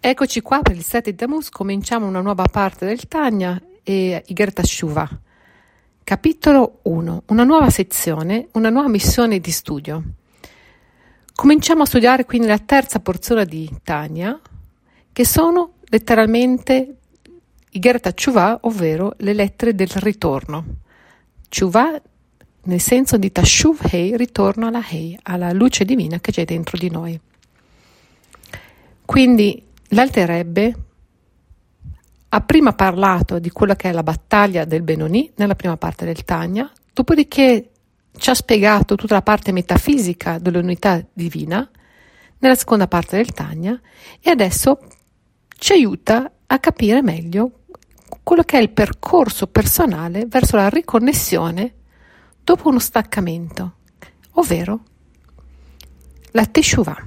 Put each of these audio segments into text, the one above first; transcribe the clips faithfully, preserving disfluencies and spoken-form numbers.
Eccoci qua per il sette di Tammuz, cominciamo una nuova parte del Tanya e Iger Teshuvah. Capitolo uno, una nuova sezione, una nuova missione di studio. Cominciamo a studiare quindi la terza porzione di Tanya, che sono letteralmente Iger Teshuvah, ovvero le lettere del ritorno. Teshuvah nel senso di Tashuv Hei, ritorno alla Hei, alla luce divina che c'è dentro di noi. Quindi l'Alter Rebbe ha prima parlato di quella che è la battaglia del Benoni nella prima parte del Tanya, dopodiché ci ha spiegato tutta la parte metafisica dell'unità divina nella seconda parte del Tanya e adesso ci aiuta a capire meglio quello che è il percorso personale verso la riconnessione dopo uno staccamento, ovvero la Teshuvah.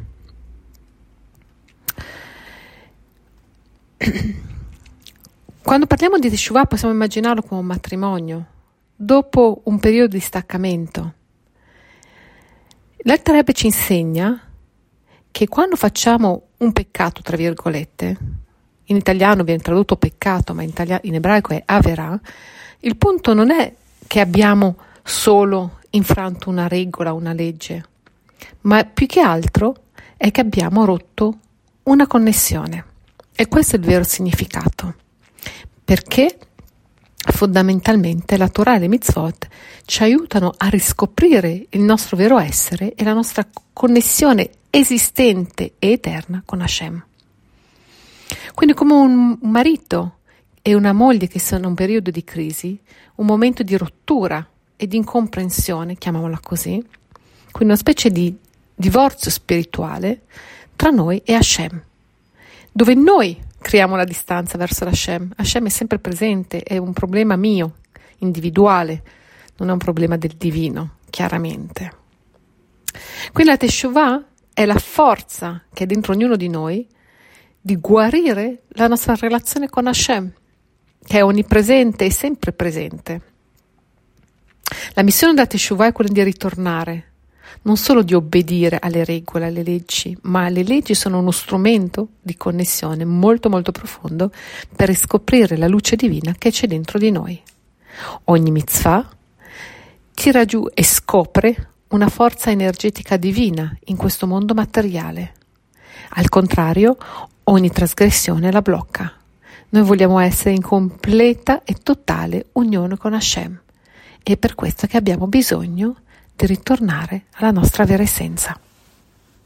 Quando parliamo di Teshuvah possiamo immaginarlo come un matrimonio dopo un periodo di staccamento. L'Alter Rebbe ci insegna che quando facciamo un peccato, tra virgolette, in italiano viene tradotto peccato, ma in, itali- in ebraico è averà, il punto non è che abbiamo solo infranto una regola, una legge, ma più che altro è che abbiamo rotto una connessione. E questo è il vero significato, perché fondamentalmente la Torah e le mitzvot ci aiutano a riscoprire il nostro vero essere e la nostra connessione esistente e eterna con Hashem. Quindi come un marito e una moglie che sono in un periodo di crisi, un momento di rottura e di incomprensione, chiamiamola così, quindi una specie di divorzio spirituale tra noi e Hashem, dove noi creiamo la distanza verso Hashem. Hashem è sempre presente, è un problema mio, individuale, non è un problema del divino, chiaramente. Quindi la Teshuvah è la forza che è dentro ognuno di noi di guarire la nostra relazione con Hashem, che è onnipresente e sempre presente. La missione della Teshuvah è quella di ritornare, non solo di obbedire alle regole, alle leggi, ma le leggi sono uno strumento di connessione molto molto profondo per riscoprire la luce divina che c'è dentro di noi. Ogni mitzvah tira giù e scopre una forza energetica divina in questo mondo materiale. Al contrario, ogni trasgressione la blocca. Noi vogliamo essere in completa e totale unione con Hashem. È per questo che abbiamo bisogno di ritornare alla nostra vera essenza.